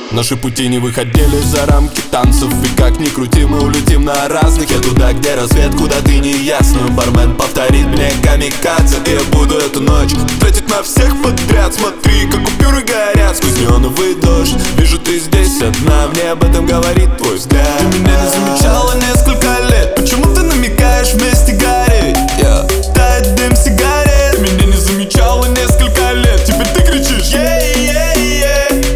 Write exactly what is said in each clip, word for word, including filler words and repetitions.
Наши пути не выходили за рамки танцев, и как ни крути, мы улетим на разных. Я туда, где рассвет, куда ты не ясно. Бармен повторит мне камикадзе, и я буду эту ночь тратить на всех подряд. Смотри, как купюры горят сквозь неоновый дождь. Вижу, ты здесь одна, мне об этом говорит твой взгляд. Ты меня не замечала несколько лет, почему ты намекаешь вместе гореть? Yeah. Тает дым сигарет. Ты меня не замечала несколько лет, теперь ты кричишь yeah, yeah, yeah.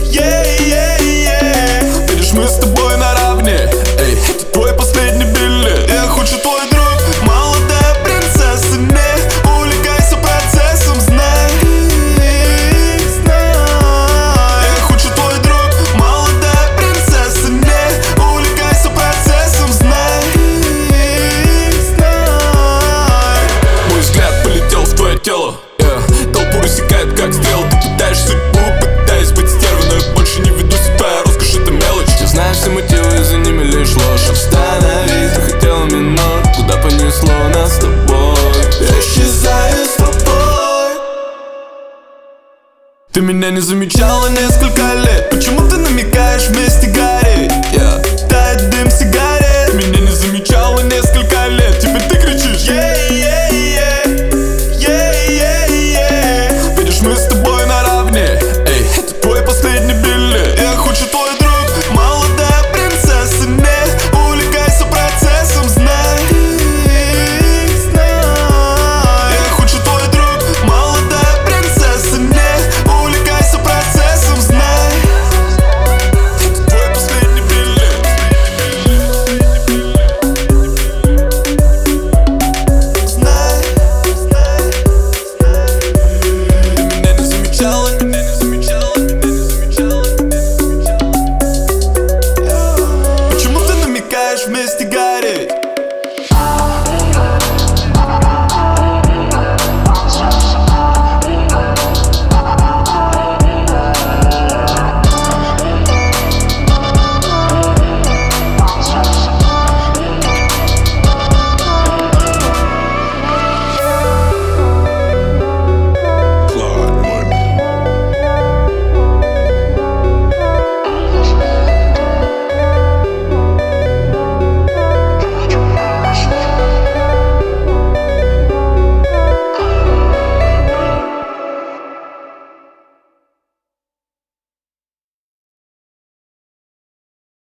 Мы с тобой наравне, эй, это твой последний билет. Я хочу твой друг, молодая принцесса. Не увлекайся процессом, знай, знай. Я хочу твой друг, молодая принцесса. Не увлекайся процессом, знай, знай. Мой взгляд полетел в твое тело, yeah. Толпу рассекает как стрел. Ты пытаешь судьбу, пытаясь быть стервой, но я больше не веду себя, роскошь это мелочь. Знаешь, все мотивы, и за ними лишь ложь. Остановись, ты хотела минут, куда понесло нас с тобой. Я исчезаю с тобой. Ты меня не замечала несколько лет, почему ты намекаешь вместе гореть? Yeah.